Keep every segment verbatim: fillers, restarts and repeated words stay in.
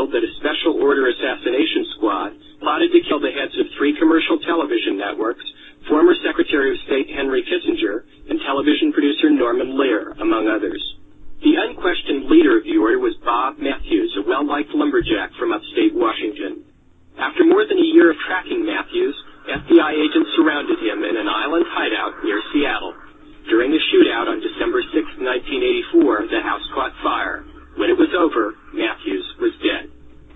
revealed that a special order assassination squad plotted to kill the heads of three commercial television networks, former Secretary of State Henry Kissinger, and television producer Norman Lear, among others. The unquestioned leader of the order was Bob Matthews, a well-liked lumberjack from upstate Washington. After more than a year of tracking Matthews, F B I agents surrounded him in an island hideout near Seattle. During a shootout on December sixth, nineteen eighty-four, the house caught fire. When it was over, Matthews was dead.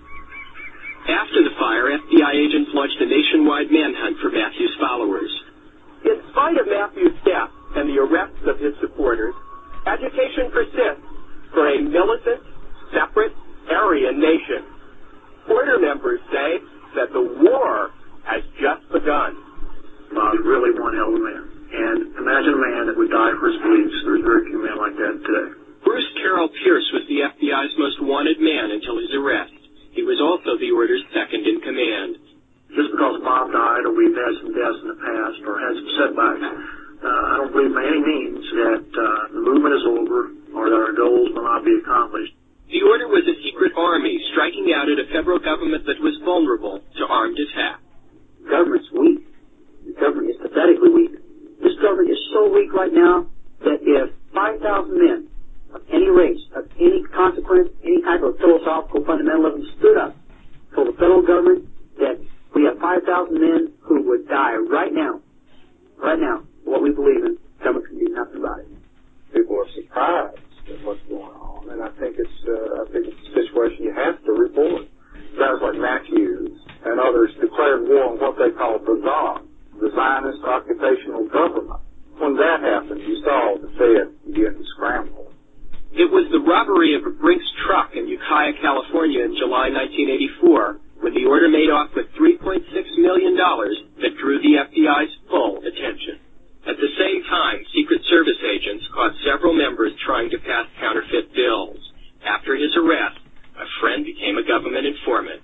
After the fire, F B I agents launched a nationwide manhunt for Matthews' followers. In spite of Matthews' death and the arrests of his supporters, agitation persists for a militant, separate, Aryan nation. Order members say that the war has just begun. Bob was really one hell of a man. And imagine a man that would die for his beliefs. There's very few men like that today. Bruce Carroll Pierce was the F B I's most wanted man until his arrest. He was also the order's second in command. Just because Bob died or we've had some deaths in the past or had some setbacks, uh, I don't believe by any means that uh, the movement is over or that our goals will not be accomplished. The order was a secret army striking out at a federal government that was vulnerable to armed attack. The government's weak. The government is pathetically weak. This government is so weak right now that if five thousand men of any race, of any consequence, any type of philosophical fundamentalism stood up for the federal government, that we have five thousand men who would die right now, right now, for what we believe in, the government can do nothing about it. People are surprised at what's going on, and I think it's, uh, I think it's a situation you have to report. Guys like Matthews and others declared war on what they call the Zon, the Zionist occupational government. When that happened, you saw the Fed begin to scramble. It was the robbery of a Brinks truck in Ukiah, California in July nineteen eighty-four, when the order made off with three point six million dollars that drew the F B I's full attention. At the same time, Secret Service agents caught several members trying to pass counterfeit bills. After his arrest, a friend became a government informant.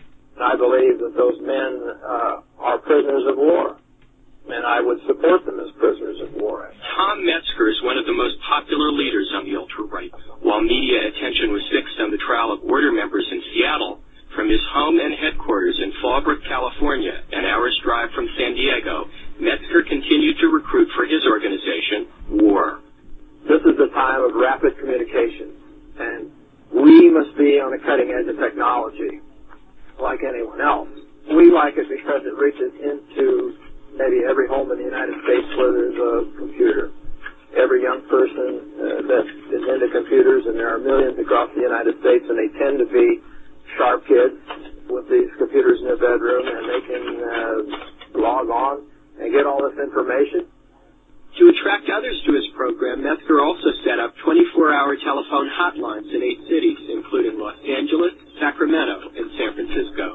I believe that those men uh, are prisoners of war, and I would support them as prisoners of war. Tom Metzger is one of the most popular leaders on the ultra-right. While media attention was fixed on the trial of order members in Seattle, from his home and headquarters in Fallbrook, California, an hour's drive from San Diego, Metzger continued to recruit for his organization, WAR. This is a time of rapid communication, and we must be on the cutting edge of technology like anyone else. We like it because it reaches into maybe every home in the United States where there's a computer. Every young person uh, that is into computers, and there are millions across the United States, and they tend to be sharp kids with these computers in their bedroom, and they can uh, log on and get all this information. To attract others to his program, Metzger also set up twenty-four hour telephone hotlines in eight cities, including Los Angeles, Sacramento, and San Francisco.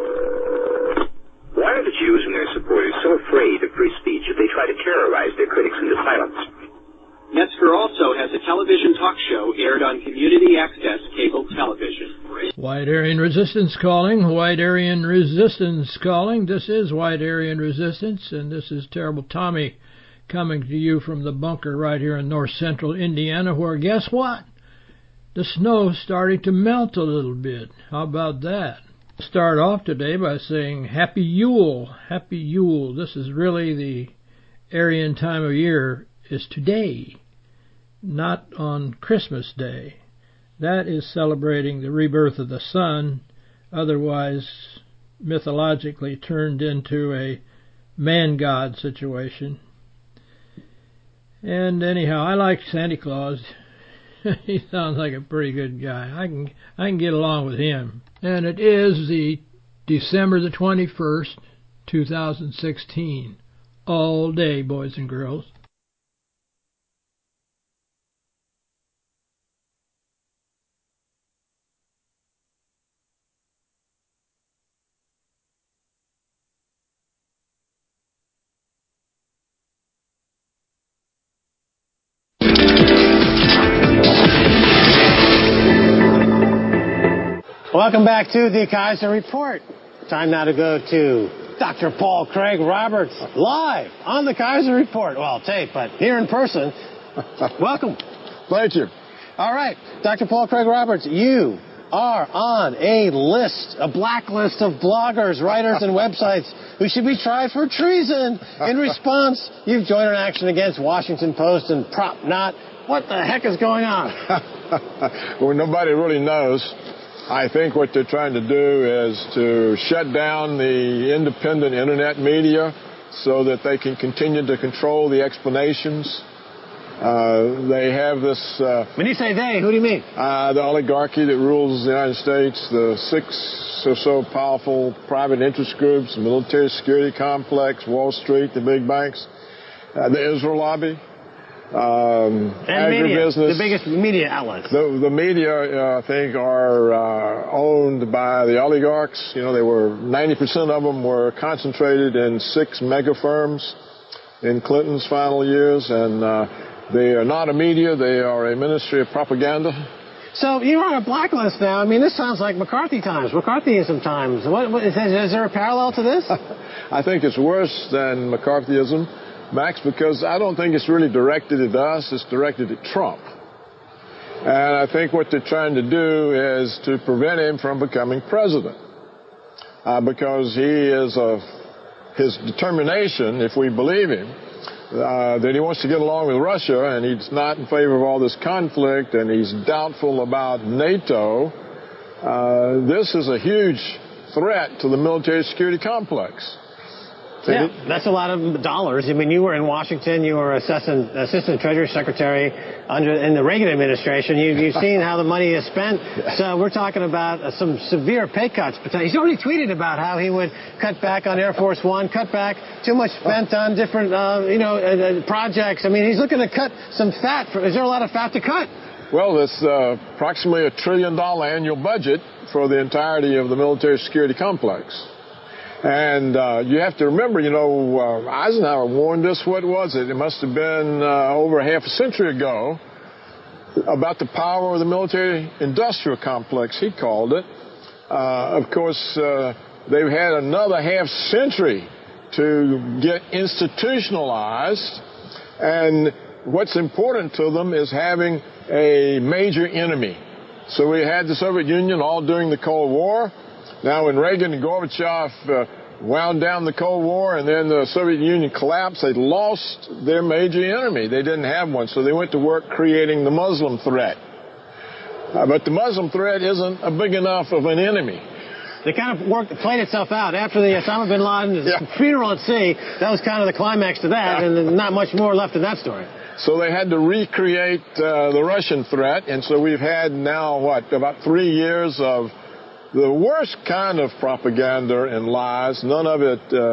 Why are the Jews and their supporters so afraid of free speech that they try to terrorize their critics into silence? Metzger also has a television talk show aired on community access cable television. White Aryan Resistance calling, White Aryan Resistance calling. This is White Aryan Resistance, and this is Terrible Tommy coming to you from the bunker right here in north central Indiana, where, guess what? The snow's starting to melt a little bit. How about that? Start off today by saying Happy Yule. Happy Yule. This is really the Aryan time of year, is today, not on Christmas Day. That is celebrating the rebirth of the sun, otherwise mythologically turned into a man-god situation. And anyhow, I like Santa Claus. He sounds like a pretty good guy. I can I can get along with him. And it is the December the twenty-first, two thousand sixteen. All day, boys and girls. Welcome back to the Kaiser Report. Time now to go to Doctor Paul Craig Roberts, live on the Kaiser Report. Well, tape, but here in person. Welcome. Thank you. All right. Doctor Paul Craig Roberts, you are on a list, a blacklist of bloggers, writers, and websites who should be tried for treason. In response, you've joined an action against Washington Post and Prop Not. What the heck is going on? Well, nobody really knows. I think what they're trying to do is to shut down the independent internet media so that they can continue to control the explanations. Uh, they have this... Uh, when you say they, who do you mean? Uh, the oligarchy that rules the United States, the six or so powerful private interest groups, the military security complex, Wall Street, the big banks, uh, the Israel lobby, um, and agribusiness. Media, the biggest media outlets. The, the media, uh, I think, are uh, owned by the oligarchs. You know, they were ninety percent of them were concentrated in six mega firms in Clinton's final years, and uh, they are not a media. They are a ministry of propaganda. So you're on a blacklist now. I mean, this sounds like McCarthy times, McCarthyism times. What, what, is, is there a parallel to this? I think it's worse than McCarthyism, Max, because I don't think it's really directed at us. It's directed at Trump. And I think what they're trying to do is to prevent him from becoming president. Uh, because he is a, his determination, if we believe him, Uh, that he wants to get along with Russia, and he's not in favor of all this conflict, and he's doubtful about NATO. Uh, this is a huge threat to the military security complex. Yeah, that's a lot of dollars. I mean, you were in Washington. You were assistant, assistant Treasury Secretary under in the Reagan administration. You, you've seen how the money is spent. So we're talking about uh, some severe pay cuts. He's already tweeted about how he would cut back on Air Force One, cut back too much spent on different, uh, you know, uh, projects. I mean, he's looking to cut some fat. For, is there a lot of fat to cut? Well, it's uh, approximately a trillion dollar annual budget for the entirety of the military security complex. And uh, you have to remember, you know, uh, Eisenhower warned us, what was it? It must have been uh, over half a century ago, about the power of the military-industrial complex, he called it. Uh, of course, uh, they've had another half century to get institutionalized, and what's important to them is having a major enemy. So we had the Soviet Union all during the Cold War. Now, when Reagan and Gorbachev uh, wound down the Cold War and then the Soviet Union collapsed, they lost their major enemy. They didn't have one, so they went to work creating the Muslim threat. Uh, but the Muslim threat isn't a big enough of an enemy. They kind of worked, played itself out. After the Osama bin Laden yeah. funeral at sea, that was kind of the climax to that, yeah. and not much more left in that story. So they had to recreate uh, the Russian threat, and so we've had now, what, about three years of the worst kind of propaganda and lies, none of it... Uh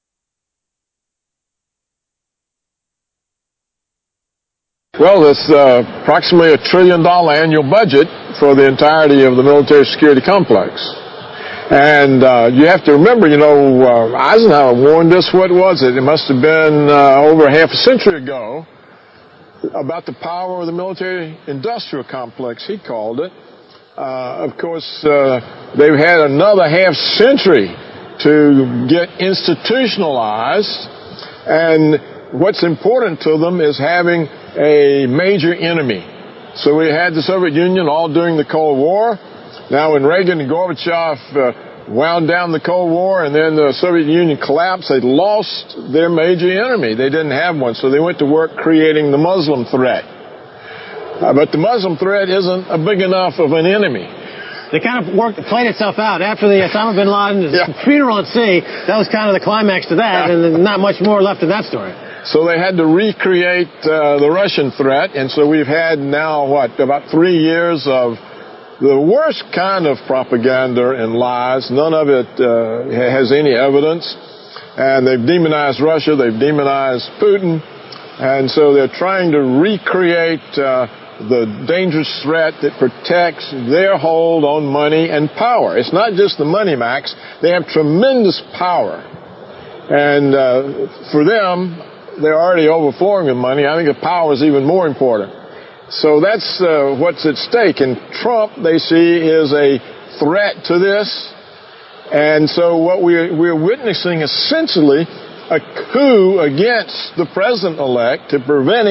well, it's uh, approximately a trillion dollar annual budget for the entirety of the military security complex. And uh, you have to remember, you know, uh, Eisenhower warned us, what was it? It must have been uh, over half a century ago, about the power of the military-industrial complex, he called it. Uh, of course, uh, they've had another half century to get institutionalized, and what's important to them is having a major enemy. So we had the Soviet Union all during the Cold War. Now, when Reagan and Gorbachev uh, wound down the Cold War and then the Soviet Union collapsed, they lost their major enemy. They didn't have one, so they went to work creating the Muslim threat. Uh, but the Muslim threat isn't a big enough of an enemy. They kind of worked, played itself out. After the Osama bin Laden yeah. funeral at sea, that was kind of the climax to that, yeah. and not much more left in that story. So they had to recreate uh, the Russian threat, and so we've had now, what, about three years of the worst kind of propaganda and lies. None of it uh, has any evidence. And they've demonized Russia, they've demonized Putin, and so they're trying to recreate uh, the dangerous threat that protects their hold on money and power. It's not just the money, Max. They have tremendous power. And uh, for them, they're already overflowing with money. I think the power is even more important. So that's uh, what's at stake. And Trump, they see, is a threat to this. And so what we're, we're witnessing essentially a coup against the president-elect to prevent him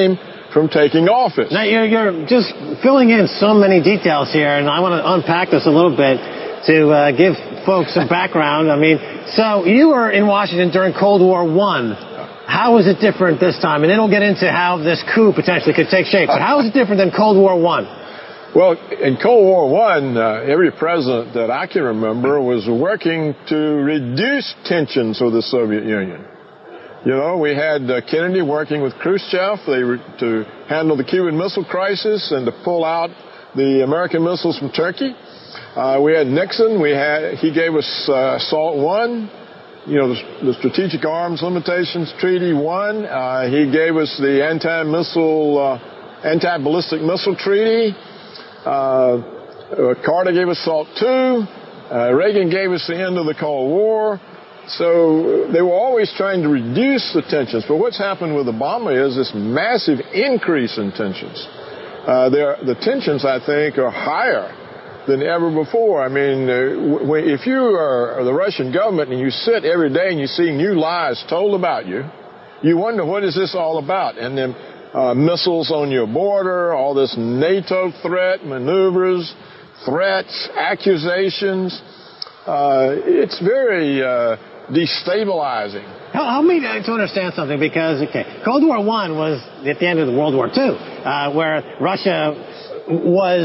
from taking office. Now, you're, you're just filling in so many details here, and I want to unpack this a little bit to uh, give folks some background. I mean, so you were in Washington during Cold War One. How was it different this time? And then we'll get into how this coup potentially could take shape. But how is it different than Cold War One? Well, in Cold War One, uh, every president that I can remember was working to reduce tensions with the Soviet Union. You know, we had uh, Kennedy working with Khrushchev they were to handle the Cuban Missile Crisis and to pull out the American missiles from Turkey. Uh, we had Nixon. We had he gave us uh, SALT One, you know, the, the Strategic Arms Limitations Treaty One. Uh, he gave us the anti-missile, uh, anti-ballistic missile treaty. Uh, Carter gave us SALT Two. Uh, Reagan gave us the end of the Cold War. So they were always trying to reduce the tensions. But what's happened with Obama is this massive increase in tensions. Uh, the tensions, I think, are higher than ever before. I mean, uh, w- if you are the Russian government and you sit every day and you see new lies told about you, you wonder, what is this all about? And then uh, missiles on your border, all this NATO threat, maneuvers, threats, accusations. Uh, it's very uh, destabilizing. Help, help me to understand something, because, okay, Cold War One was at the end of the World War Two, uh, where Russia was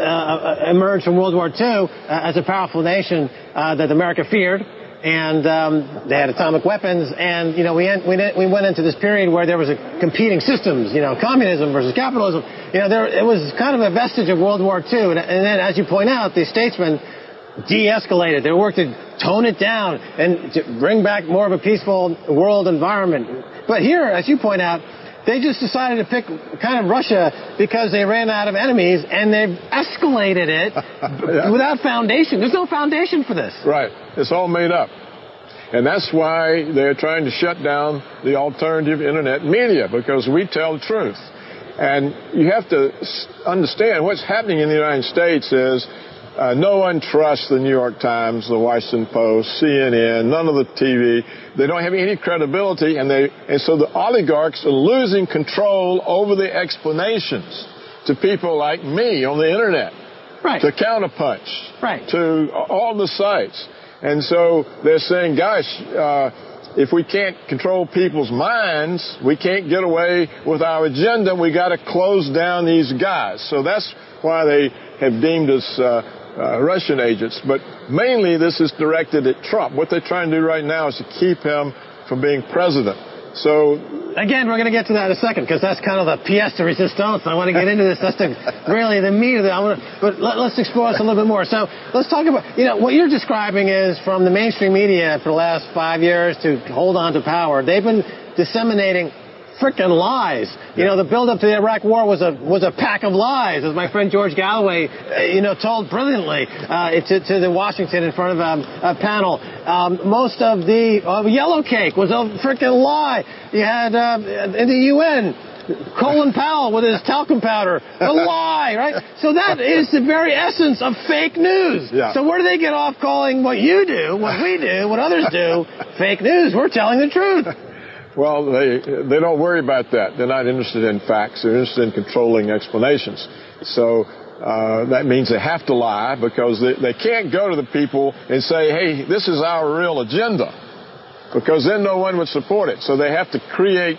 uh, emerged from World War Two uh, as a powerful nation uh, that America feared, and um, they had atomic weapons, and, you know, we, we we went into this period where there was a competing systems, you know, communism versus capitalism. You know, there it was kind of a vestige of World War Two, and, and then, as you point out, the statesmen de-escalated. They worked to tone it down and to bring back more of a peaceful world environment. But here, as you point out, they just decided to pick kind of Russia because they ran out of enemies, and they've escalated it yeah. without foundation. There's no foundation for this. Right. It's all made up. And that's why they're trying to shut down the alternative internet media, because we tell the truth. And you have to understand what's happening in the United States is Uh, no one trusts the New York Times, the Washington Post, C N N, none of the T V. They don't have any credibility, and they and so the oligarchs are losing control over the explanations to people like me on the internet, right. to Counterpunch, right. to all the sites. And so they're saying, gosh, uh, if we can't control people's minds, we can't get away with our agenda. We got to close down these guys. So that's why they have deemed us uh, Uh, Russian agents, but mainly this is directed at Trump. What they're trying to do right now is to keep him from being president. So, again, we're going to get to that in a second, because that's kind of the pièce de résistance. I want to get into this. That's the, really the meat of it. I want to, but let, let's explore this a little bit more. So let's talk about, you know, what you're describing is from the mainstream media for the last five years to hold on to power. They've been disseminating frickin' lies. You know, the build-up to the Iraq War was a was a pack of lies, as my friend George Galloway, uh, you know, told brilliantly uh, to, to the Washington in front of a, a panel. Um, most of the uh, yellow cake was a frickin' lie. You had uh, in the U N, Colin Powell with his talcum powder, a lie, right? So that is the very essence of fake news. Yeah. So where do they get off calling what you do, what we do, what others do, fake news? We're telling the truth. Well, they they don't worry about that. They're not interested in facts. They're interested in controlling explanations. So uh, that means they have to lie, because they, they can't go to the people and say, hey, this is our real agenda, because then no one would support it. So they have to create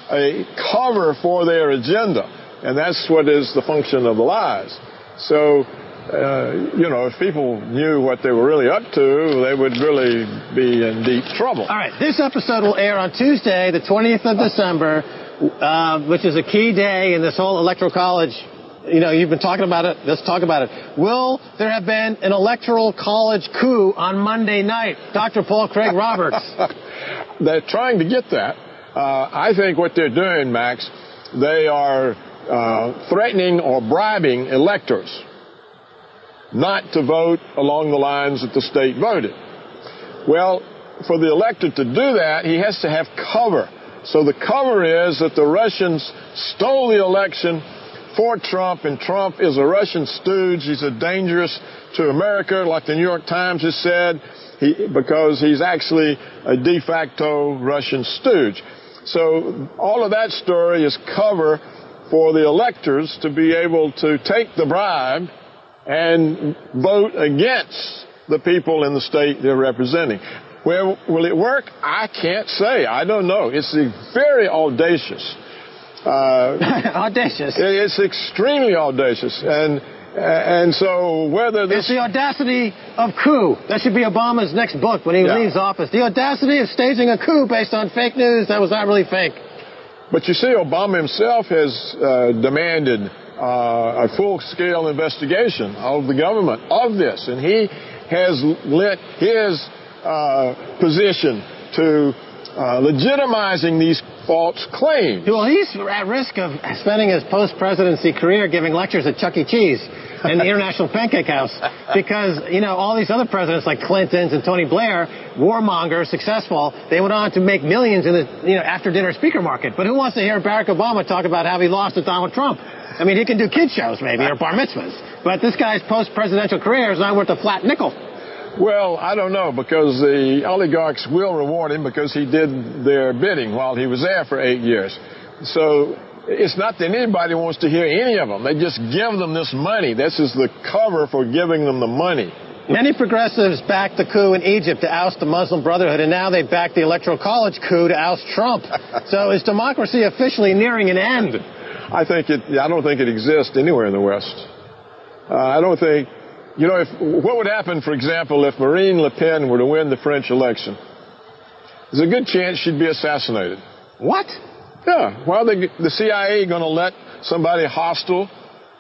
a cover for their agenda, and that's what is the function of the lies. So, Uh, you know, if people knew what they were really up to, they would really be in deep trouble. All right, this episode will air on Tuesday, the twentieth of December, uh, which is a key day in this whole electoral college. You know, you've been talking about it. Let's talk about it. Will there have been an electoral college coup on Monday night? Doctor Paul Craig Roberts. They're trying to get that. Uh, I think what they're doing, Max, they are uh, threatening or bribing electors not to vote along the lines that the state voted. Well, for the elector to do that, he has to have cover. So the cover is that the Russians stole the election for Trump, and Trump is a Russian stooge. He's a dangerous to America, like the New York Times has said, he, because he's actually a de facto Russian stooge. So all of that story is cover for the electors to be able to take the bribe and vote against the people in the state they're representing. Well, will it work? I can't say. I don't know. It's very audacious. Uh, audacious. It's extremely audacious. And and so whether this... It's the audacity of coup. That should be Obama's next book when he yeah. leaves office. The audacity of staging a coup based on fake news that was not really fake. But you see, Obama himself has uh, demanded uh, a full-scale investigation of the government of this. And he has lent his uh, position to uh, legitimizing these false claims. Well, he's at risk of spending his post-presidency career giving lectures at Chuck E. Cheese and the International Pancake House because, you know, all these other presidents like Clinton's and Tony Blair, warmongers, successful, they went on to make millions in the, you know, after-dinner speaker market. But who wants to hear Barack Obama talk about how he lost to Donald Trump? I mean, he can do kid shows maybe or bar mitzvahs. But this guy's post-presidential career is not worth a flat nickel. Well, I don't know, because the oligarchs will reward him because he did their bidding while he was there for eight years. So it's not that anybody wants to hear any of them. They just give them this money. This is the cover for giving them the money. Many progressives backed the coup in Egypt to oust the Muslim Brotherhood, and now they've backed the Electoral College coup to oust Trump. So is democracy officially nearing an end? I think it. I don't think it exists anywhere in the West. Uh, I don't think. You know, if, what would happen, for example, if Marine Le Pen were to win the French election? There's a good chance she'd be assassinated. What? Yeah. Why are they, the C I A going to let somebody hostile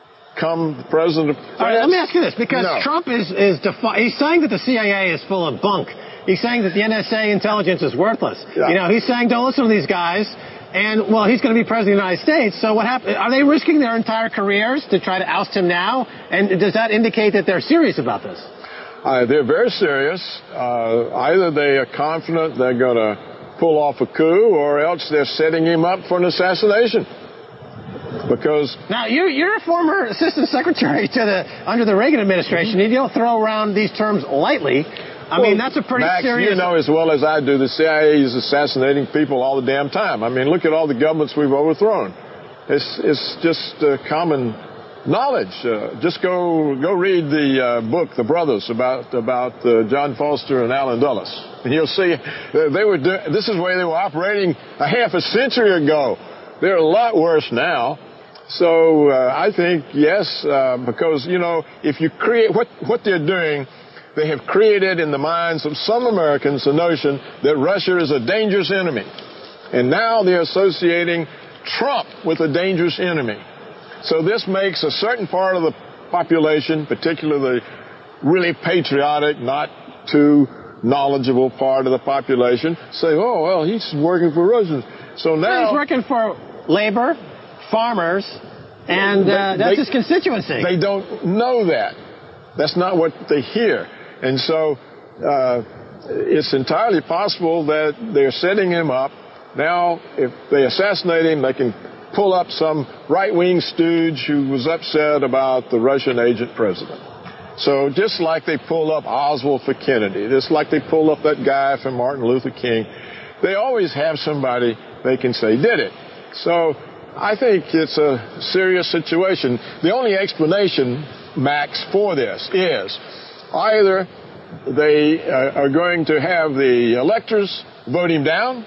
come the president of France? All right, let me ask you this, because no. Trump is, is defi- he's saying that the C I A is full of bunk. He's saying that the N S A intelligence is worthless. Yeah. You know, he's saying don't listen to these guys. And, well, he's going to be president of the United States, so what happened? Are they risking their entire careers to try to oust him now? And does that indicate that they're serious about this? Uh, they're very serious. Uh, either they are confident they're going to pull off a coup, or else they're setting him up for an assassination. Because... Now, you're, you're a former assistant secretary to the under the Reagan administration. Mm-hmm. You don't throw around these terms lightly. I well, mean, that's a pretty Max, serious... you know as well as I do, the C I A is assassinating people all the damn time. I mean, look at all the governments we've overthrown. It's it's just uh, common knowledge. Uh, just go go read the uh, book, The Brothers, about about uh, John Foster and Allen Dulles, and you'll see uh, they were do- this is the way they were operating a half a century ago. They're a lot worse now. So uh, I think yes, uh, because you know if you create what what they're doing. They have created in the minds of some Americans the notion that Russia is a dangerous enemy. And now they're associating Trump with a dangerous enemy. So this makes a certain part of the population, particularly the really patriotic, not too knowledgeable part of the population, say, oh, well, he's working for Russians. So now... He's working for labor, farmers, and uh, they, that's they, his constituency. They don't know that. That's not what they hear. And so uh, it's entirely possible that they're setting him up. Now, if they assassinate him, they can pull up some right-wing stooge who was upset about the Russian agent president. So just like they pulled up Oswald for Kennedy, just like they pulled up that guy for Martin Luther King, they always have somebody they can say did it. So I think it's a serious situation. The only explanation, Max, for this is either they uh, are going to have the electors vote him down,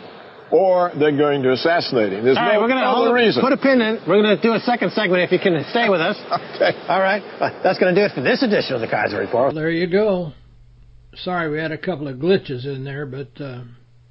or they're going to assassinate him. There's All no right, we're gonna other reason. Put a pin in. We're going to do a second segment if you can stay with us. Okay. All right. That's going to do it for this edition of the Kaiser Report. Well, there you go. Sorry we had a couple of glitches in there, but uh,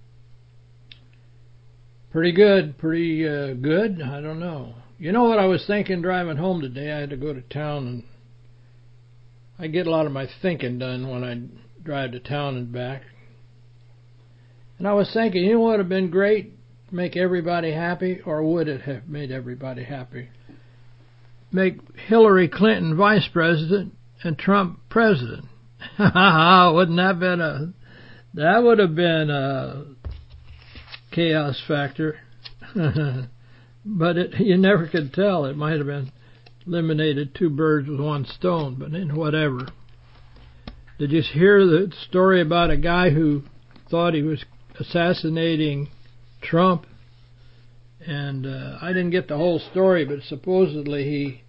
pretty good. Pretty uh, good. I don't know. You know what I was thinking driving home today? I had to go to town, and I get a lot of my thinking done when I drive to town and back. And I was thinking, you know what would have been great? Make everybody happy, or would it have made everybody happy? Make Hillary Clinton vice president and Trump president. Wouldn't that have been a... That would have been a chaos factor. But it, you never could tell. It might have been eliminated two birds with one stone, but in whatever. Did you hear the story about a guy who thought he was assassinating Trump, And uh, I didn't get the whole story, but supposedly he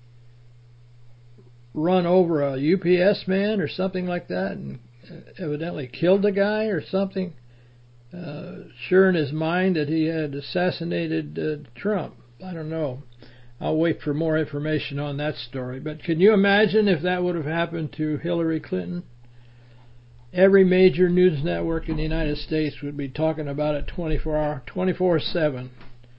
run over a U P S man or something like that, and evidently killed the guy or something. Uh, sure in his mind that he had assassinated uh, Trump. I don't know. I'll wait for more information on that story. But can you imagine if that would have happened to Hillary Clinton? Every major news network in the United States would be talking about it twenty-four seven.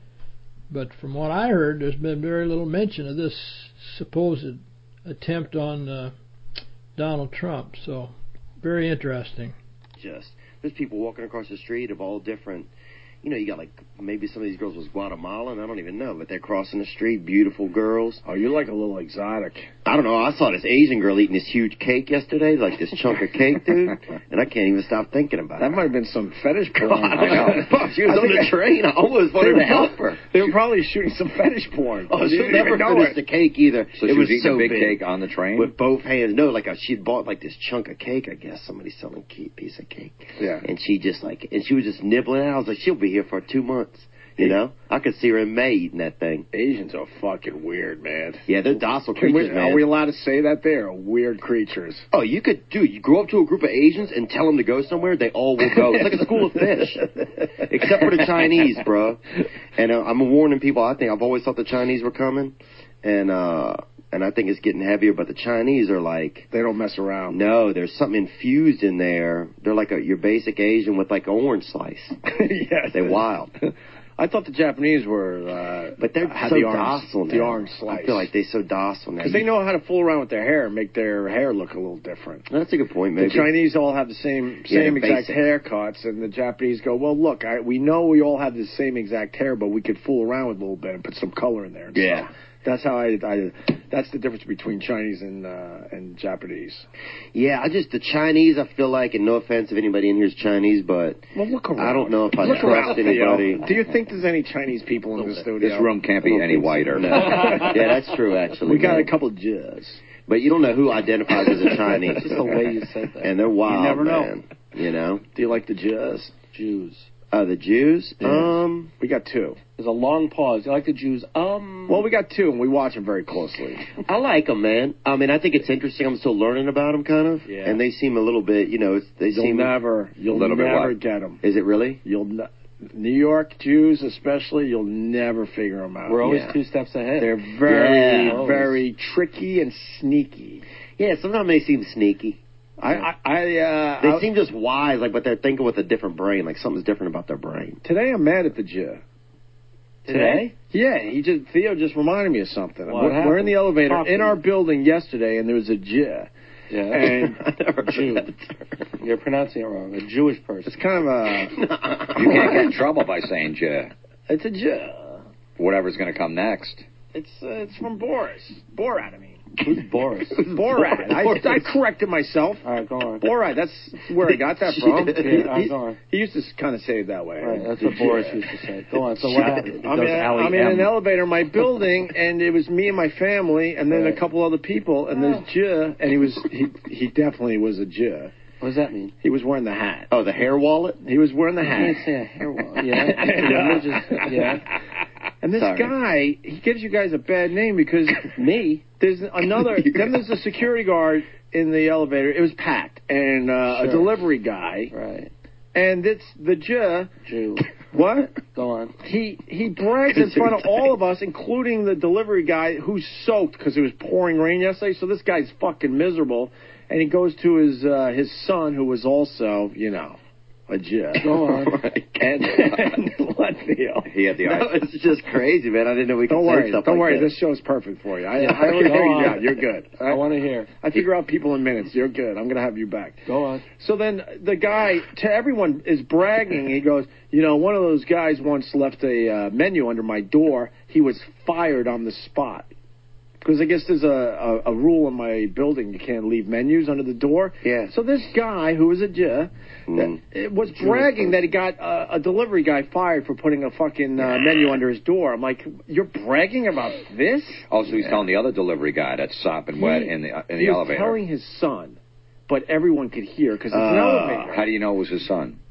But from what I heard, there's been very little mention of this supposed attempt on uh, Donald Trump. So, very interesting. Just there's people walking across the street of all different, you know, you got like, maybe some of these girls was Guatemalan, I don't even know, but they're crossing the street, beautiful girls. Oh, you're like a little exotic. I don't know, I saw this Asian girl eating this huge cake yesterday, like this chunk of cake, dude, and I can't even stop thinking about that it. That might have been some fetish porn. God, I know. She was I on the I, train, I almost wanted to help her. They were probably shooting some fetish porn. Oh, she'll never finish the cake either. So it she was, was eating so a big big. cake on the train? With both hands. No, like a, she'd bought like this chunk of cake, I guess, somebody selling a piece of cake. Yeah. And she just like, and she was just nibbling it. I was like, she'll be here for two months. You know, I could see her in May eating that thing. Asians are fucking weird, man. Yeah, they're docile creatures, we, man. Are we allowed to say that they are weird creatures? Oh, you could, dude, you go up to a group of Asians and tell them to go somewhere, they all will go. It's like a school of fish. Except for the Chinese, bro. And uh, I'm warning people, I think I've always thought the Chinese were coming. And, uh... And I think it's getting heavier, but the Chinese are like... They don't mess around. No, there's something infused in there. They're like a, your basic Asian with like an orange slice. Yes. They're wild. I thought the Japanese were... Uh, but they're had so the orange, docile now. The orange slice. I feel like they're so docile now. Because they know how to fool around with their hair and make their hair look a little different. That's a good point, maybe. The Chinese all have the same same yeah, exact basic. haircuts, and the Japanese go, well, look, I, we know we all have the same exact hair, but we could fool around with a little bit and put some color in there. And yeah. Stuff. That's how I, I. That's the difference between Chinese and uh, and Japanese. Yeah, I just the Chinese. I feel like, and no offense if anybody in here is Chinese, but well, look around. I don't know if I look trust around, anybody. Theo. Do you think there's any Chinese people in the studio? This room can't be any whiter. No. Yeah, that's true. Actually, we got man. a couple of Jews, but you don't know who identifies as a Chinese. Just the way you said that, and they're wild. You never know. Man. You know? Do you like the Jews? Jews. Uh, the Jews? Yeah. Um, we got two. There's a long pause. You like the Jews? Um. Well, we got two, and we watch them very closely. I like them, man. I mean, I think it's interesting. I'm still learning about them, kind of. Yeah. And they seem a little bit, you know, it's, they you'll seem never, you'll little never bit get them. Is it really? You'll ne- New York Jews, especially, you'll never figure them out. We're always yeah. two steps ahead. They're very, yeah, very tricky and sneaky. Yeah, sometimes they seem sneaky. I, I, I uh, they I, seem just wise, like, but they're thinking with a different brain, like something's different about their brain. Today I'm mad at the Jew. Today? Yeah, he just Theo just reminded me of something. What we're, happened? we're in the elevator Talk in to our me. building yesterday, and there was a Jew. Yeah. And I never Jew. heard that term. You're pronouncing it wrong. A Jewish person. It's kind of a. You can't get in trouble by saying Jew. It's a Jew. Whatever's going to come next. It's uh, it's from Boris. Borat, I mean. Who's Boris? Borat. I, I corrected myself. All right, go on. Borat. That's where I got that from. Yeah, he, all right, go on. he used to kind of say it that way. Right, that's what Boris used to say. Go on. So what happened? I'm, in, I'm in an elevator in my building, and it was me and my family, and then Right. a couple other people, and there's Jew, and he was he he definitely was a Jew. What does that mean? He was wearing the hat. Oh, the hair wallet? He was wearing the You hat. can't say a hair wall. Yeah. yeah. Just, yeah. And this Sorry. guy, he gives you guys a bad name because me. There's another. Then there's a security guard in the elevator. It was packed, and uh, Sure. a delivery guy. Right. And it's the Jew. Jew. What? Go on. He he brags in front of all of us, including the delivery guy, who's soaked because it was pouring rain yesterday. So this guy's fucking miserable, and he goes to his uh, his son, who was also, you know, a Jew. Go on. And, and let's feel. He had the eyes. No, it's just crazy, man. I didn't know we could Don't say worry. stuff Don't like worry. that. This show's perfect for you. I, Yeah, I, I go can figure you on. out. You're good. I want to hear. I figure out people in minutes. You're good. I'm going to have you back. Go on. So then the guy, to everyone, is bragging. He goes, you know, one of those guys once left a uh, menu under my door. He was fired on the spot. Because I guess there's a, a, a rule in my building. You can't leave menus under the door. Yeah. So this guy, who was a Jew, Mm. uh, was bragging that he got uh, a delivery guy fired for putting a fucking uh, menu under his door. I'm like, you're bragging about this? Also, he's telling the other delivery guy that's sopping wet in the in the he was elevator. telling his son, but everyone could hear because it's Uh, an elevator. How do you know it was his son?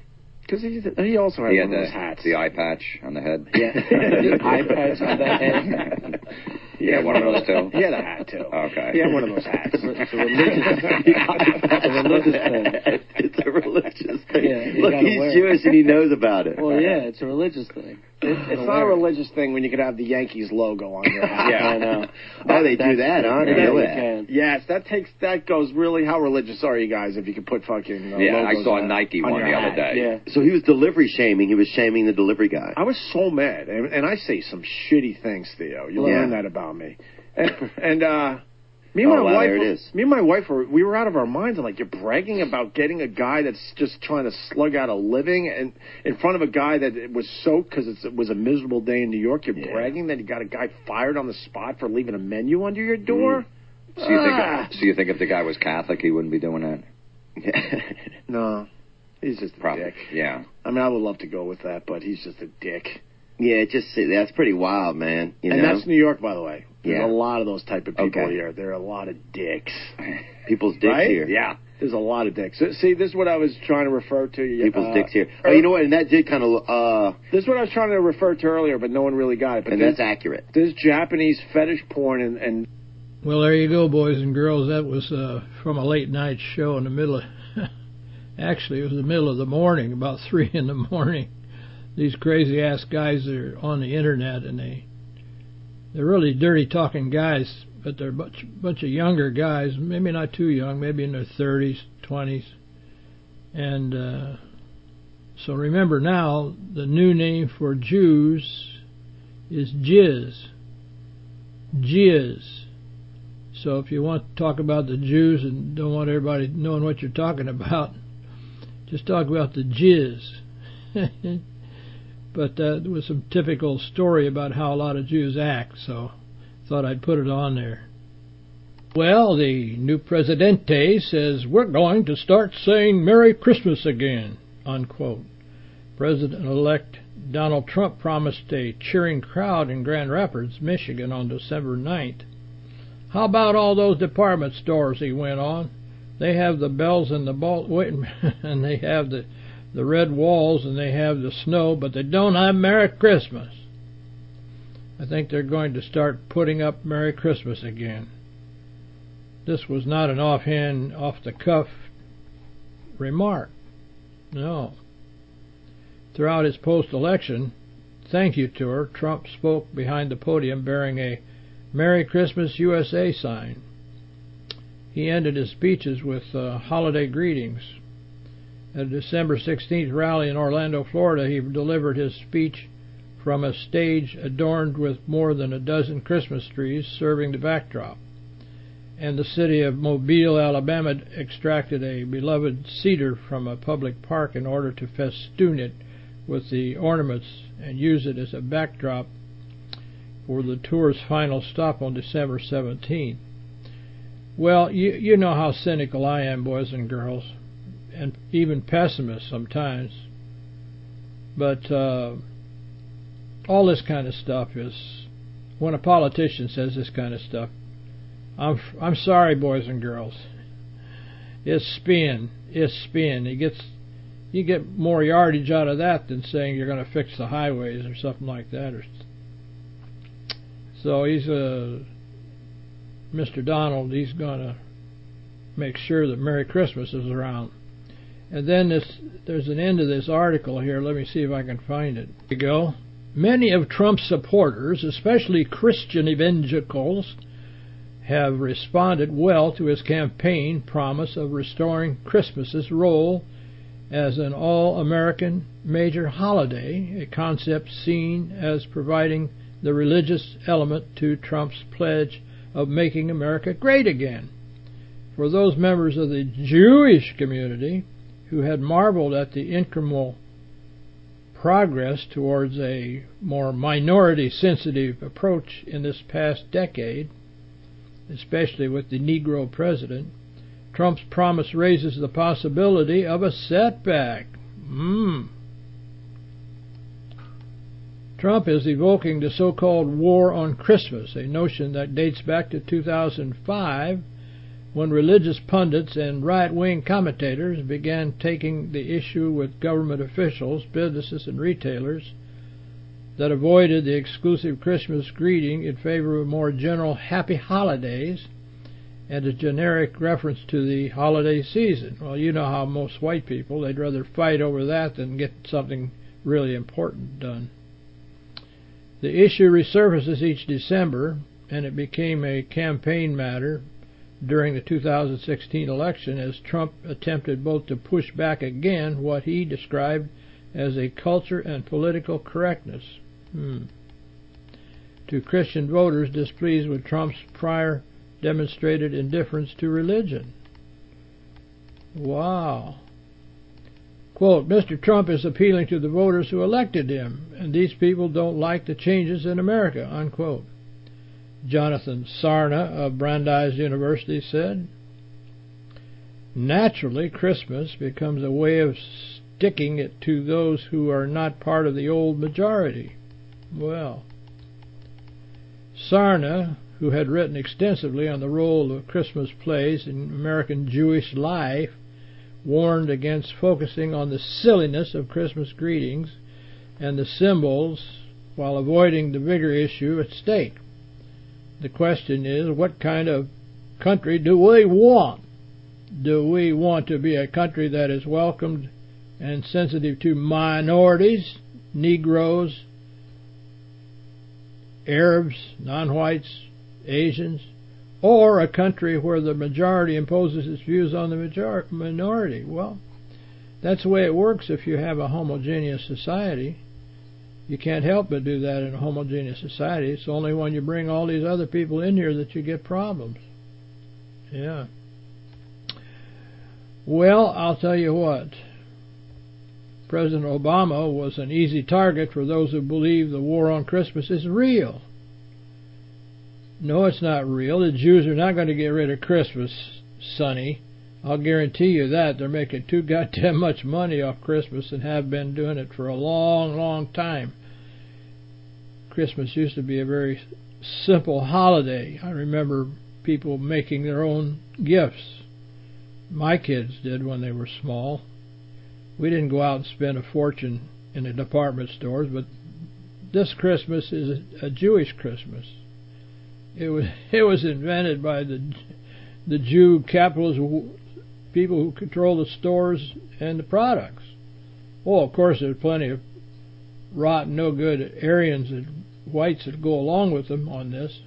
Because he, he also had he one had of the, those hats. the eye patch on the head. Yeah, the eye patch on the head. Yeah, one of those too. He had a hat too. Okay. He had one of those hats. It's a religious, it's a religious thing. It's a religious thing. Yeah, Look, he's wear Jewish it. and he knows about it. Well, yeah, it's a religious thing. It's not a religious thing when you could have the Yankees logo on your hat. Yeah, I know. Oh, they do that, huh? Yeah, Know you that. can. Yes, that takes that goes really. How religious are you guys if you could put fucking uh, Yeah, I logos saw a on, Nike on one your the hat. other day. Yeah. So he was delivery shaming. He was shaming the delivery guy. I was so mad, and, and I say some shitty things, Theo. You Yeah. learn that about me. And, and uh, me and Oh, my wow, wife, there it were, is. me and my wife were we were out of our minds. I'm like, you're bragging about getting a guy that's just trying to slug out a living, and in front of a guy that it was soaked because it was a miserable day in New York. You're Yeah. bragging that you got a guy fired on the spot for leaving a menu under your door. So you Ah. think? So you think if the guy was Catholic, he wouldn't be doing that? No, he's just a Probably. dick. Yeah. I mean, I would love to go with that, but he's just a dick. Yeah, it just that's pretty wild, man. You and know? that's New York, by the way. There's Yeah. a lot of those type of people Okay. here. There are a lot of dicks. People's dicks Right? here. Yeah. There's a lot of dicks. So, see, this is what I was trying to refer to. People's uh, dicks here. Oh, you know what? And that did kind of, uh, This is what I was trying to refer to earlier, but no one really got it. But and this, that's accurate. this Japanese fetish porn and, and Well, there you go, boys and girls. That was uh, from a late night show in the middle of, actually, it was the middle of the morning, about three in the morning. These crazy ass guys are on the internet, and they they're really dirty talking guys, but they're a bunch, bunch of younger guys, maybe not too young, maybe in their thirties, twenties, and uh, so remember now the new name for Jews is jizz, jizz. So if you want to talk about the Jews and don't want everybody knowing what you're talking about, just talk about the jizz. But uh, there was some typical story about how a lot of Jews act, so thought I'd put it on there. Well, the new Presidente says, we're going to start saying Merry Christmas again, unquote. President-elect Donald Trump promised a cheering crowd in Grand Rapids, Michigan on December ninth. How about all those department stores, he went on. They have the bells and the ball, wait, and they have the the red walls and they have the snow, but they don't have Merry Christmas. I think they're going to start putting up Merry Christmas again. This was not an offhand, off-the-cuff remark. No. Throughout his post-election thank you tour, Trump spoke behind the podium bearing a Merry Christmas U S A sign. He ended his speeches with uh, holiday greetings. At a December sixteenth rally in Orlando, Florida, he delivered his speech from a stage adorned with more than a dozen Christmas trees serving the backdrop. And the city of Mobile, Alabama, extracted a beloved cedar from a public park in order to festoon it with the ornaments and use it as a backdrop for the tour's final stop on December seventeenth. Well, you, you know how cynical I am, boys and girls, and even pessimist sometimes. But uh, all this kind of stuff is, when a politician says this kind of stuff, I'm I'm sorry, boys and girls. It's spin. It's spin. It gets you get more yardage out of that than saying you're going to fix the highways or something like that. Or so he's a uh, Mister Donald. He's going to make sure that Merry Christmas is around. And then this, there's an end to this article here. Let me see if I can find it. Here we go. Many of Trump's supporters, especially Christian evangelicals, have responded well to his campaign promise of restoring Christmas's role as an all-American major holiday, a concept seen as providing the religious element to Trump's pledge of making America great again. For those members of the Jewish community who had marveled at the incremental progress towards a more minority-sensitive approach in this past decade, especially with the Negro president, Trump's promise raises the possibility of a setback. Mm. Trump is evoking the so-called war on Christmas, a notion that dates back to two thousand five, when religious pundits and right-wing commentators began taking the issue with government officials, businesses, and retailers that avoided the exclusive Christmas greeting in favor of more general happy holidays and a generic reference to the holiday season. Well, you know how most white people, they'd rather fight over that than get something really important done. The issue resurfaces each December, and it became a campaign matter during the two thousand sixteen election as Trump attempted both to push back again what he described as a culture and political correctness hmm. to Christian voters displeased with Trump's prior demonstrated indifference to religion. Wow. Quote, Mister Trump is appealing to the voters who elected him, and these people don't like the changes in America, unquote. Jonathan Sarna of Brandeis University said, naturally, Christmas becomes a way of sticking it to those who are not part of the old majority. Well, Sarna, who had written extensively on the role of Christmas plays in American Jewish life, warned against focusing on the silliness of Christmas greetings and the symbols while avoiding the bigger issue at stake. The question is, what kind of country do we want? Do we want to be a country that is welcomed and sensitive to minorities, Negroes, Arabs, non-whites, Asians, or a country where the majority imposes its views on the major- minority? Well, that's the way it works if you have a homogeneous society. You can't help but do that in a homogeneous society. It's only when you bring all these other people in here that you get problems. Yeah. Well, I'll tell you what. President Obama was an easy target for those who believe the war on Christmas is real. No, it's not real. The Jews are not going to get rid of Christmas, Sonny. I'll guarantee you that. They're making too goddamn much money off Christmas and have been doing it for a long, long time. Christmas used to be a very simple holiday. I remember people making their own gifts. My kids did when they were small. We didn't go out and spend a fortune in the department stores, but this Christmas is a, a Jewish Christmas. It was it was invented by the the Jew capitalist people who control the stores and the products. Well, of course, there's plenty of rotten, no good Aryans and whites that go along with them on this.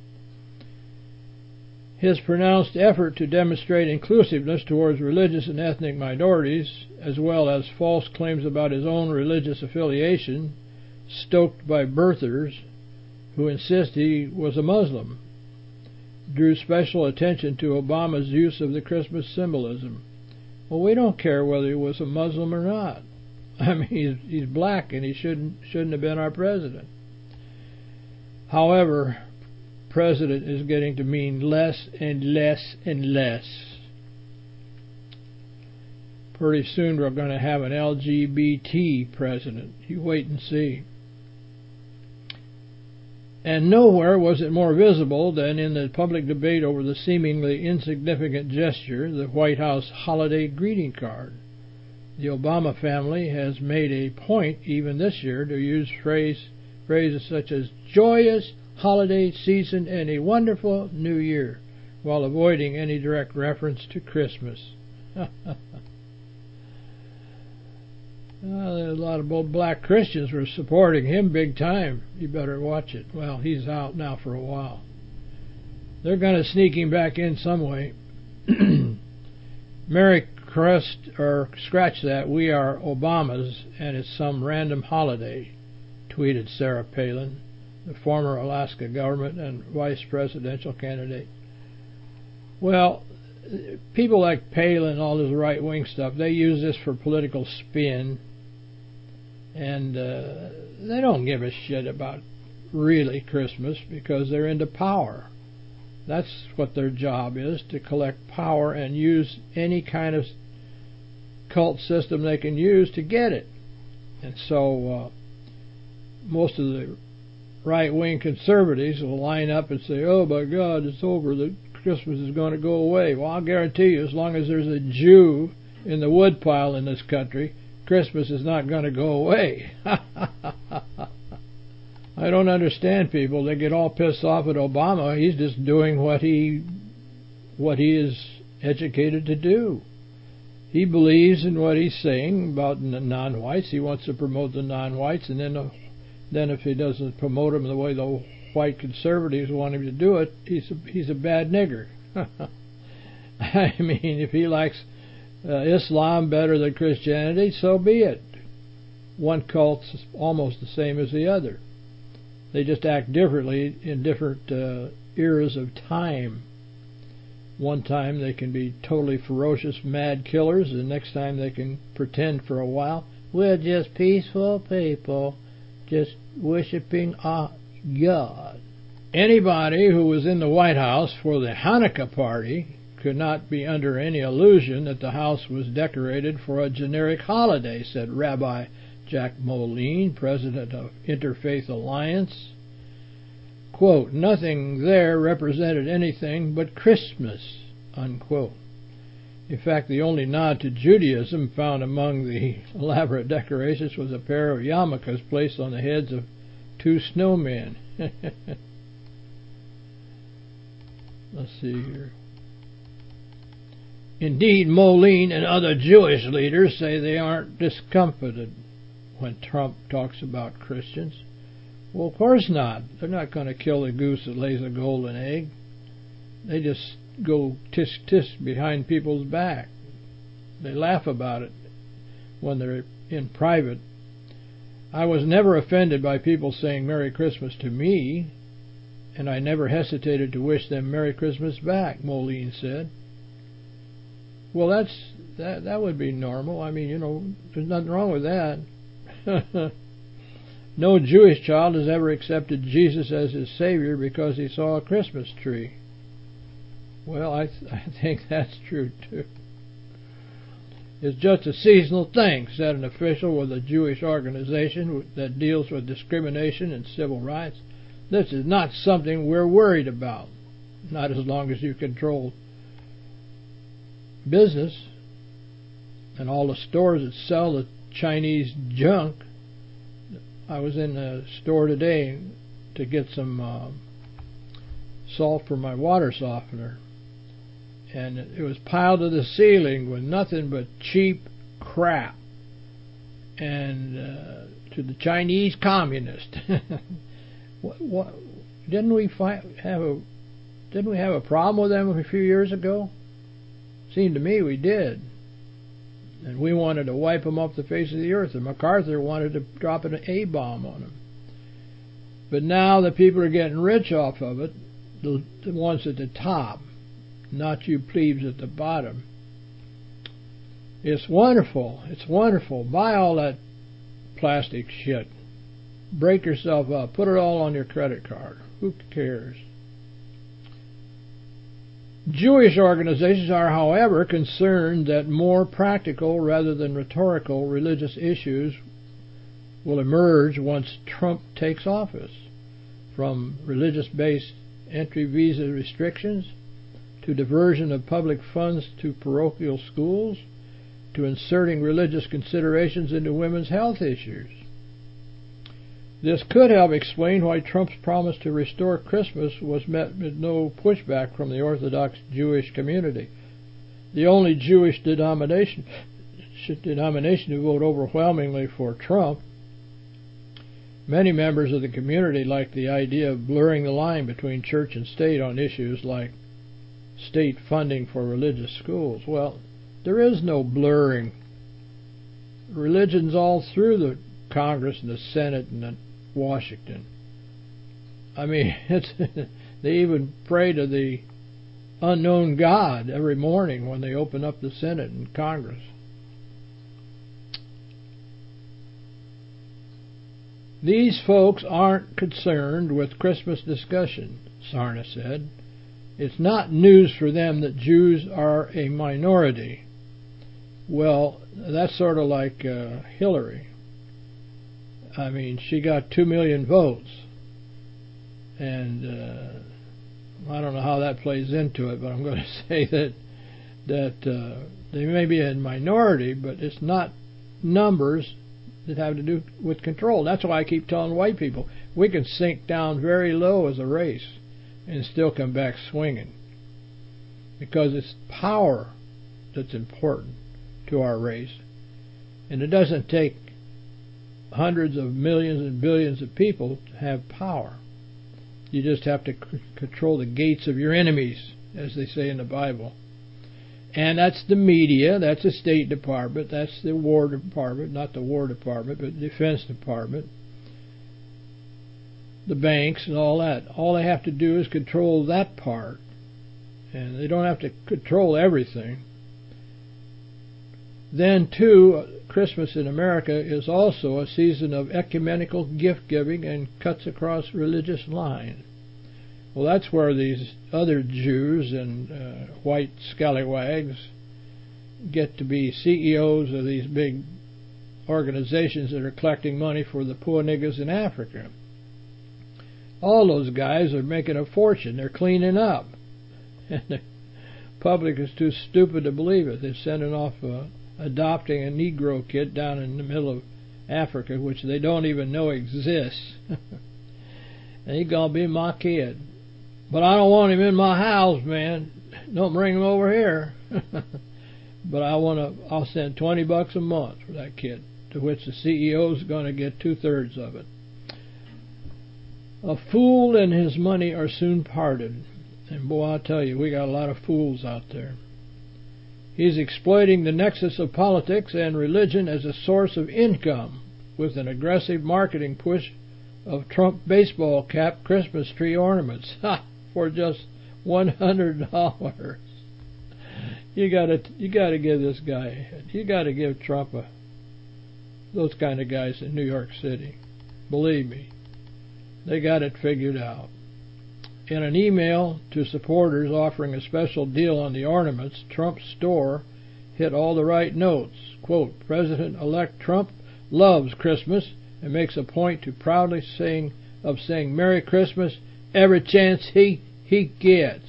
His pronounced effort to demonstrate inclusiveness towards religious and ethnic minorities, as well as false claims about his own religious affiliation, stoked by birthers who insist he was a Muslim, drew special attention to Obama's use of the Christmas symbolism. Well, we don't care whether he was a Muslim or not. I mean, he's, he's black and he shouldn't shouldn't have been our president. However, president is getting to mean less and less and less. Pretty soon we're going to have an L G B T president. You wait and see. And nowhere was it more visible than in the public debate over the seemingly insignificant gesture, the White House holiday greeting card. The Obama family has made a point, even this year, to use phrase, phrases such as joyous holiday season and a wonderful new year, while avoiding any direct reference to Christmas. Well, a lot of old black Christians were supporting him big time. You better watch it. Well, he's out now for a while. They're going to sneak him back in some way. Merry Crest, or scratch that, we are Obamas, and it's some random holiday, tweeted Sarah Palin, the former Alaska government and vice presidential candidate. Well, people like Palin and all this right-wing stuff, they use this for political spin, and uh, they don't give a shit about really Christmas because they're into power. That's what their job is, to collect power and use any kind of cult system they can use to get it. And so uh, most of the right-wing conservatives will line up and say, oh my God, it's over, the Christmas is going to go away. Well, I'll guarantee you, as long as there's a Jew in the woodpile in this country, Christmas is not going to go away. I don't understand people. They get all pissed off at Obama. He's just doing what he what he is educated to do. He believes in what he's saying about non-whites. He wants to promote the non-whites, and then uh, then if he doesn't promote them the way the white conservatives want him to do it, he's a, he's a bad nigger. I mean, if he likes uh, Islam better than Christianity, so be it. One cult's almost the same as the other. They just act differently in different uh, eras of time. One time they can be totally ferocious mad killers, and next time they can pretend for a while, we're just peaceful people, just worshiping our God. Anybody who was in the White House for the Hanukkah party could not be under any illusion that the house was decorated for a generic holiday, said Rabbi Jack Moline, president of Interfaith Alliance. Quote, nothing there represented anything but Christmas, unquote. In fact, the only nod to Judaism found among the elaborate decorations was a pair of yarmulkes placed on the heads of two snowmen. Let's see here. Indeed, Moline and other Jewish leaders say they aren't discomfited when Trump talks about Christians. Well, of course not. They're not going to kill the goose that lays a golden egg. They just go tisk-tisk behind people's back. They laugh about it when they're in private. I was never offended by people saying Merry Christmas to me, and I never hesitated to wish them Merry Christmas back, Moline said. Well, that's that that would be normal. I mean, you know, there's nothing wrong with that. No Jewish child has ever accepted Jesus as his Savior because he saw a Christmas tree. Well, I, th- I think that's true, too. It's just a seasonal thing, said an official with a Jewish organization that deals with discrimination and civil rights. This is not something we're worried about. Not as long as you control business and all the stores that sell the Chinese junk. I was in a store today to get some uh, salt for my water softener, and it was piled to the ceiling with nothing but cheap crap. And uh, to the Chinese communist, what, what didn't we fi- have a didn't we have a problem with them a few years ago? Seemed to me we did. And we wanted to wipe them off the face of the earth, and MacArthur wanted to drop an A-bomb on them. But now the people are getting rich off of it, the, the ones at the top, not you plebes at the bottom. It's wonderful. It's wonderful. Buy all that plastic shit. Break yourself up. Put it all on your credit card. Who cares? Jewish organizations are, however, concerned that more practical rather than rhetorical religious issues will emerge once Trump takes office, from religious-based entry visa restrictions to diversion of public funds to parochial schools to inserting religious considerations into women's health issues. This could help explain why Trump's promise to restore Christmas was met with no pushback from the Orthodox Jewish community. The only Jewish denomination, denomination to vote overwhelmingly for Trump. Many members of the community like the idea of blurring the line between church and state on issues like state funding for religious schools. Well, there is no blurring. Religion's all through the Congress and the Senate and the Washington. I mean, it's, they even pray to the unknown God every morning when they open up the Senate and Congress. These folks aren't concerned with Christmas discussion, Sarna said. It's not news for them that Jews are a minority. Well, that's sort of like uh, Hillary. I mean, she got two million votes, and uh, I don't know how that plays into it, but I'm going to say that that uh, they may be a minority, but it's not numbers that have to do with control. That's why I keep telling white people we can sink down very low as a race and still come back swinging, because it's power that's important to our race, and it doesn't take hundreds of millions and billions of people to have power. You just have to c- control the gates of your enemies, as they say in the Bible. And that's the media, that's the State Department, that's the War Department, not the War Department, but the Defense Department, the banks and all that. All they have to do is control that part. And they don't have to control everything. Then, too, Christmas in America is also a season of ecumenical gift-giving and cuts across religious lines. Well, that's where these other Jews and uh, white scallywags get to be C E Os of these big organizations that are collecting money for the poor niggas in Africa. All those guys are making a fortune. They're cleaning up. And the public is too stupid to believe it. They're sending off, uh, adopting a Negro kid down in the middle of Africa, which they don't even know exists. And he's going to be my kid. But I don't want him in my house, man. Don't bring him over here. But I want to. I'll send twenty bucks a month for that kid, to which the C E O is going to get two-thirds of it. A fool and his money are soon parted. And boy, I'll tell you, we got a lot of fools out there. He's exploiting the nexus of politics and religion as a source of income with an aggressive marketing push of Trump baseball cap Christmas tree ornaments for just one hundred dollars. You gotta, you gotta give this guy, you gotta give Trump a, those kind of guys in New York City. Believe me, they got it figured out. In an email to supporters offering a special deal on the ornaments, Trump's store hit all the right notes. Quote, President-elect Trump loves Christmas and makes a point to proudly sing of saying Merry Christmas every chance he he gets.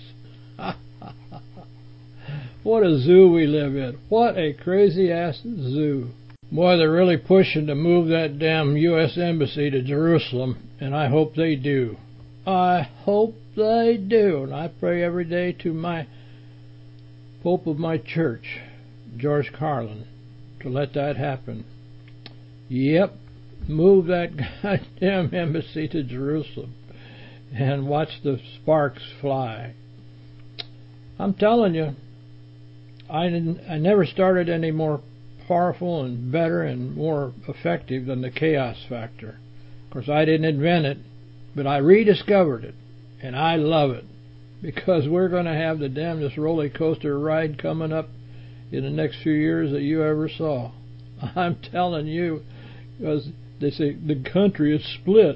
What a zoo we live in. What a crazy-ass zoo. Boy, they're really pushing to move that damn U S Embassy to Jerusalem, and I hope they do. I hope they do. And I pray every day to my Pope of my church, George Carlin, to let that happen. Yep, move that goddamn embassy to Jerusalem and watch the sparks fly. I'm telling you, I didn't. I never started any more powerful and better and more effective than the chaos factor. Of course, I didn't invent it, but I rediscovered it, and I love it, because we're going to have the damnedest roller coaster ride coming up in the next few years that you ever saw. I'm telling you, because they say the country is split.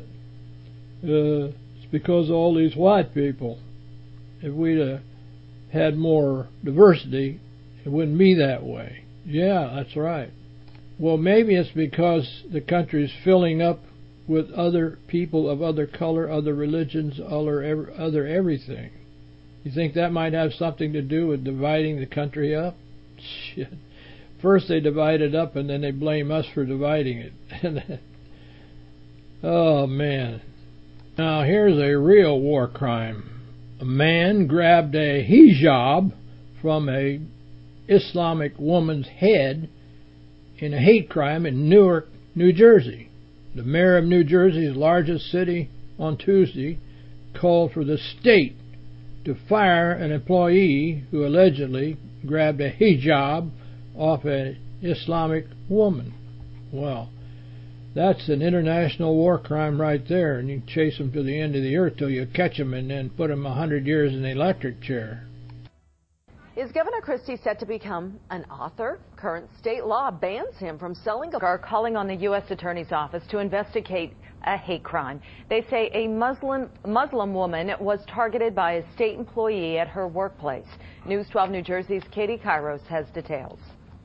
Uh, it's because of all these white people. If we'd uh, had more diversity, it wouldn't be that way. Yeah, that's right. Well, maybe it's because the country is filling up with other people of other color, other religions, other other everything. You think that might have something to do with dividing the country up? Shit. First they divide it up, and then they blame us for dividing it. Oh, man. Now, here's a real war crime. A man grabbed a hijab from a Islamic woman's head in a hate crime in Newark, New Jersey. The mayor of New Jersey's largest city on Tuesday called for the state to fire an employee who allegedly grabbed a hijab off an Islamic woman. Well, that's an international war crime right there, and you can chase them to the end of the earth till you catch them and then put them a hundred years in the electric chair. Is Governor Christie set to become an author? Current state law bans him from selling. Are calling on the U S Attorney's Office to investigate a hate crime. They say a Muslim Muslim woman was targeted by a state employee at her workplace. News twelve New Jersey's Katie Kairos has details.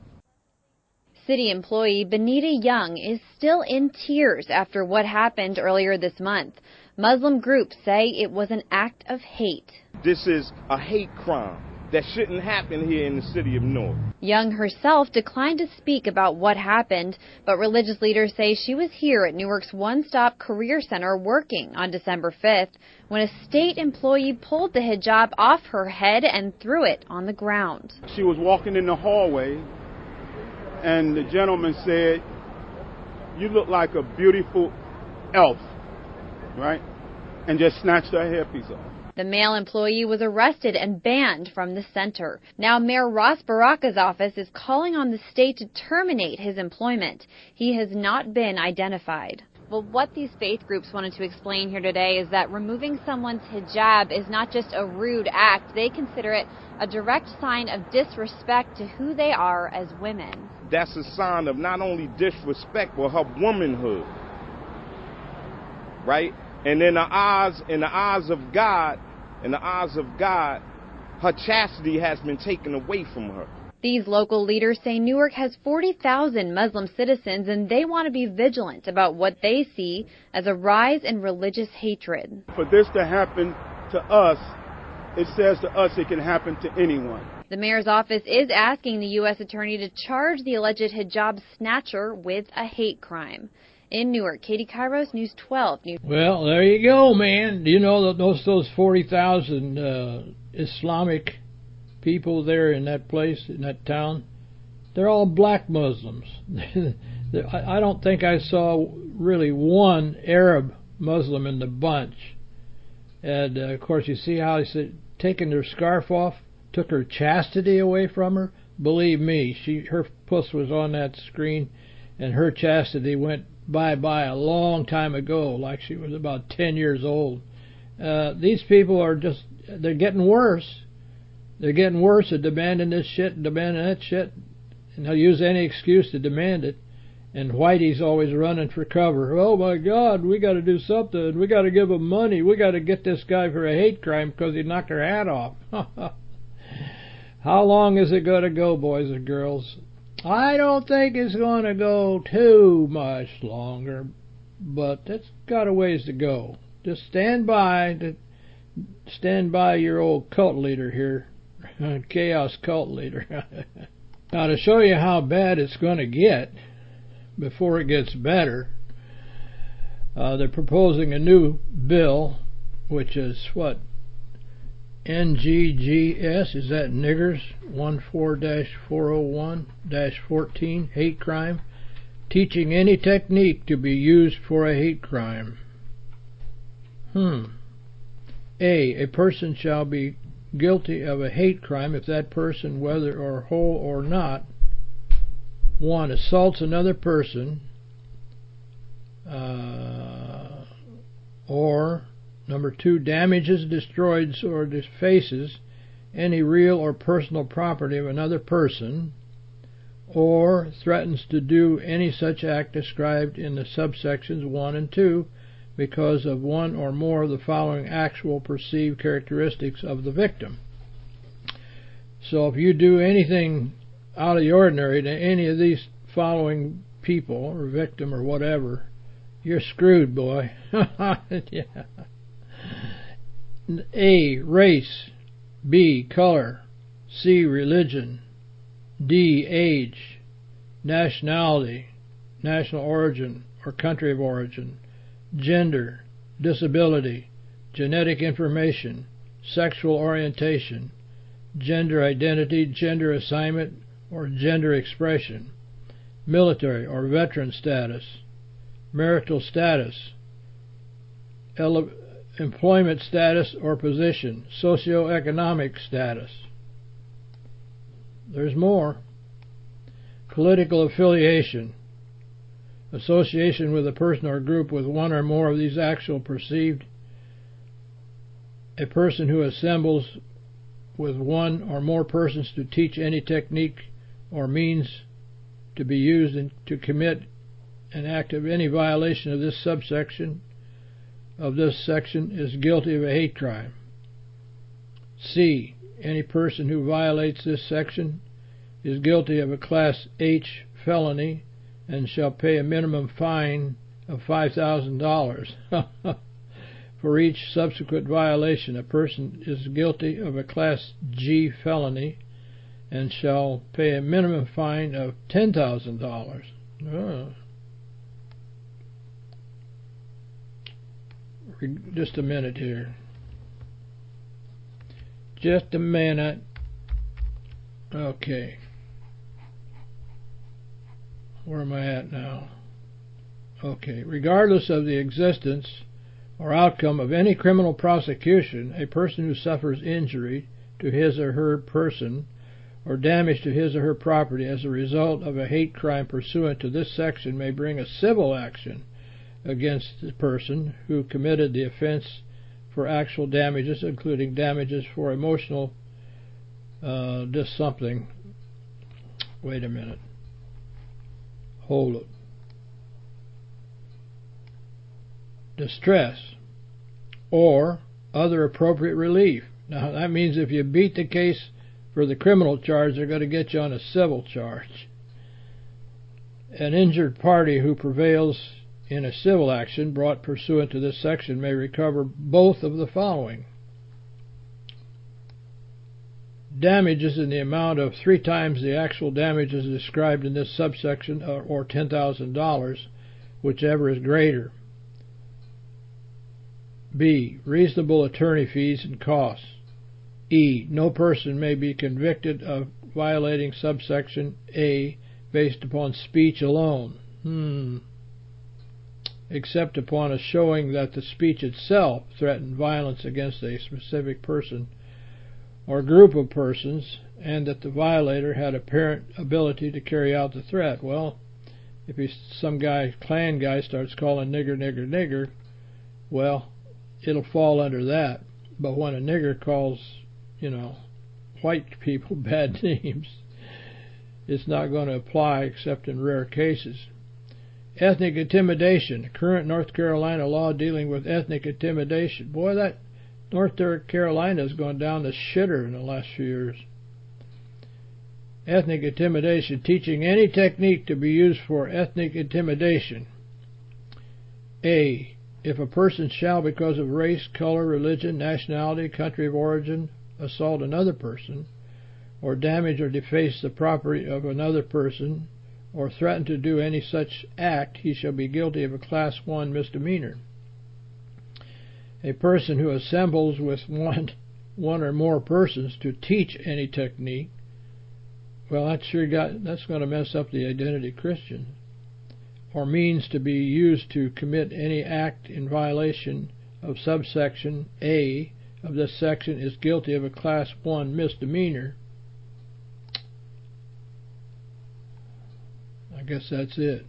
City employee Benita Young is still in tears after what happened earlier this month. Muslim groups say it was an act of hate. This is a hate crime that shouldn't happen here in the city of Newark. Young herself declined to speak about what happened, but religious leaders say she was here at Newark's one-stop career center working on December fifth when a state employee pulled the hijab off her head and threw it on the ground. She was walking in the hallway, and the gentleman said, "You look like a beautiful elf," right? And just snatched her hairpiece off. The male employee was arrested and banned from the center. Now Mayor Ras Baraka's office is calling on the state to terminate his employment. He has not been identified. Well, what these faith groups wanted to explain here today is that removing someone's hijab is not just a rude act. They consider it a direct sign of disrespect to who they are as women. That's a sign of not only disrespect, but her womanhood, right? And in the eyes, in the eyes of God, in the eyes of God, her chastity has been taken away from her. These local leaders say Newark has forty thousand Muslim citizens, and they want to be vigilant about what they see as a rise in religious hatred. For this to happen to us, it says to us it can happen to anyone. The mayor's office is asking the U S attorney to charge the alleged hijab snatcher with a hate crime. In Newark, Katie Kairos, News twelve. News well, there you go, man. Do you know that those those forty thousand uh, Islamic people there in that place, in that town, they're all black Muslims. I don't think I saw really one Arab Muslim in the bunch. And, uh, of course, you see how he said taking their scarf off took her chastity away from her? Believe me, she her puss was on that screen, and her chastity went bye-bye a long time ago, like she was about ten years old. Uh, these people are just, they're getting worse. They're getting worse at demanding this shit and demanding that shit, and they'll use any excuse to demand it. And Whitey's always running for cover. Oh my God, we got to do something. We got to give him money. We got to get this guy for a hate crime because he knocked her hat off. How long is it going to go, boys and girls? I don't think it's going to go too much longer, but it's got a ways to go. Just stand by, to stand by your old cult leader here, chaos cult leader. Now, to show you how bad it's going to get before it gets better, uh, they're proposing a new bill, which is what? N G G S, is that niggers? fourteen four oh one fourteen, hate crime. Teaching any technique to be used for a hate crime. Hmm. A. A person shall be guilty of a hate crime if that person, whether or whole or not, one, assaults another person, uh, or number two, damages, destroys, or defaces any real or personal property of another person, or threatens to do any such act described in the subsections one and two because of one or more of the following actual perceived characteristics of the victim. So if you do anything out of the ordinary to any of these following people, or victim, or whatever, you're screwed, boy. Yeah. A. Race. B. Color. C. Religion. D. Age. Nationality, national origin or country of origin. Gender. Disability. Genetic information. Sexual orientation. Gender identity, gender assignment, or gender expression. Military or veteran status. Marital status. Ele- employment status or position. Socioeconomic status. There's more. Political affiliation. Association with a person or group with one or more of these actual perceived. A person who assembles with one or more persons to teach any technique or means to be used in, to commit an act of any violation of this subsection of this section is guilty of a hate crime. C. Any person who violates this section is guilty of a Class H felony and shall pay a minimum fine of five thousand dollars. For each subsequent violation, a person is guilty of a Class G felony and shall pay a minimum fine of ten thousand dollars. Oh. Just a minute here. Just a minute. Okay. Where am I at now? Okay. Regardless of the existence or outcome of any criminal prosecution, a person who suffers injury to his or her person or damage to his or her property as a result of a hate crime pursuant to this section may bring a civil action against the person who committed the offense for actual damages, including damages for emotional uh, just something. Wait a minute. Hold it. Distress or other appropriate relief. Now that means if you beat the case for the criminal charge, they're going to get you on a civil charge. An injured party who prevails in a civil action brought pursuant to this section may recover both of the following: damages in the amount of three times the actual damages described in this subsection, or, or ten thousand dollars, whichever is greater. B. Reasonable attorney fees and costs. E. No person may be convicted of violating subsection A based upon speech alone, hmm. except upon a showing that the speech itself threatened violence against a specific person or group of persons, and that the violator had apparent ability to carry out the threat. Well, if he's some guy, Klan guy, starts calling nigger, nigger, nigger, well, it'll fall under that. But when a nigger calls, you know, white people bad names, it's not going to apply except in rare cases. Ethnic intimidation. Current North Carolina law dealing with ethnic intimidation. Boy, that North Carolina has gone down the shitter in the last few years. Ethnic intimidation. Teaching any technique to be used for ethnic intimidation. A. If a person shall, because of race, color, religion, nationality, country of origin, assault another person, or damage or deface the property of another person, or threaten to do any such act, he shall be guilty of a Class one misdemeanor. A person who assembles with one, one or more persons to teach any technique, well, that's sure got that's going to mess up the identity Christian. Or means to be used to commit any act in violation of subsection A of this section is guilty of a Class one misdemeanor. I guess that's it.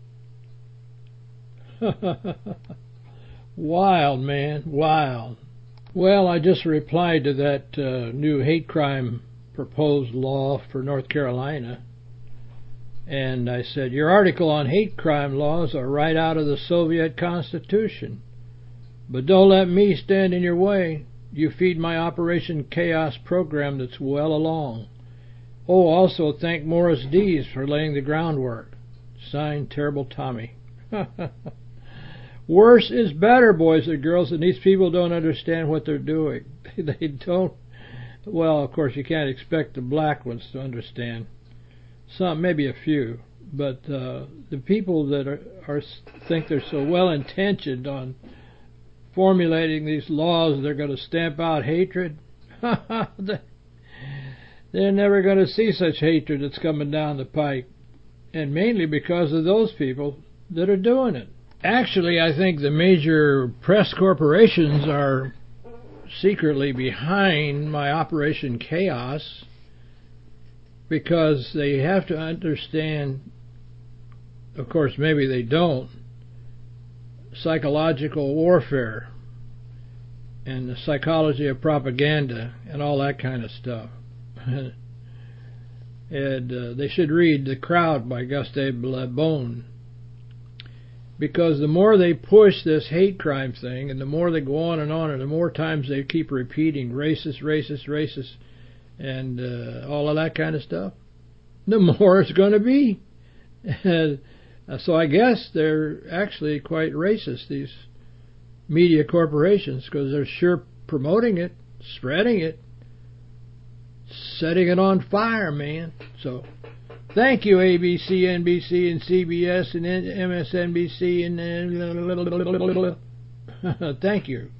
Wild, man, wild. Well, I just replied to that uh, new hate crime proposed law for North Carolina. And I said, your article on hate crime laws are right out of the Soviet Constitution. But don't let me stand in your way. You feed my Operation Chaos program that's well along. Oh, also thank Morris Dees for laying the groundwork. Signed, Terrible Tommy. Worse is better, boys and girls, and these people don't understand what they're doing. They don't. Well, of course, you can't expect the black ones to understand. Some, maybe a few, but uh, the people that are, are think they're so well intentioned on formulating these laws, they're going to stamp out hatred. They're never going to see such hatred that's coming down the pike, and mainly because of those people that are doing it. Actually, I think the major press corporations are secretly behind my Operation Chaos, because they have to understand, of course maybe they don't, psychological warfare and the psychology of propaganda and all that kind of stuff. And uh, they should read The Crowd by Gustave Le Bon, because the more they push this hate crime thing, and the more they go on and on, and the more times they keep repeating racist, racist, racist, and uh, all of that kind of stuff, the more it's going to be. And so I guess they're actually quite racist, these media corporations, because they're sure promoting it, spreading it, setting it on fire, man. So thank you, A B C, N B C, and C B S, and M S N B C, and thank you.